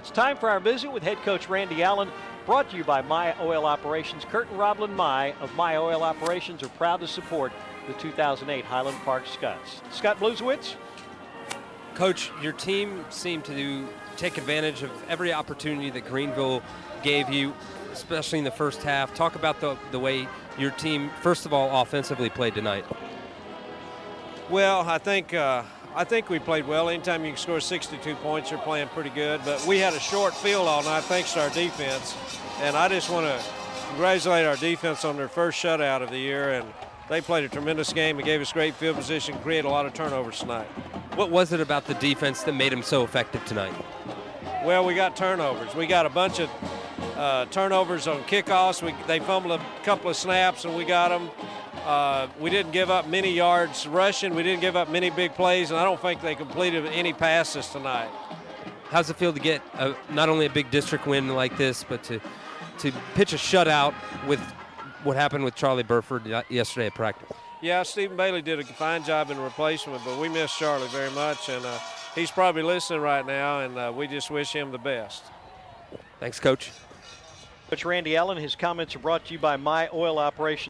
It's time for our visit with head coach Randy Allen, brought to you by My Oil Operations. Kurt and Roblin Mai of My Oil Operations are proud to support the 2008 Highland Park Scuds. Scott Blusewitz. Coach, your team seemed to take advantage of every opportunity that Greenville gave you, especially in the first half. Talk about the way your team, first of all, offensively played tonight. Well, I think we played well. Anytime you can score 62 points, you're playing pretty good. But we had a short field all night thanks to our defense. And I just want to congratulate our defense on their first shutout of the year. And they played a tremendous game and gave us great field position, created a lot of turnovers tonight. What was it about the defense that made them so effective tonight? Well, we got turnovers. We got a bunch of turnovers on kickoffs. They fumbled a couple of snaps, and we got them. We didn't give up many yards rushing. We didn't give up many big plays, and I don't think they completed any passes tonight. How's it feel to get not only a big district win like this, but to pitch a shutout with what happened with Charlie Burford yesterday at practice? Yeah, Stephen Bailey did a fine job in replacement, but we miss Charlie very much, and he's probably listening right now, and we just wish him the best. Thanks, Coach. Coach Randy Allen, his comments are brought to you by My Oil Operations.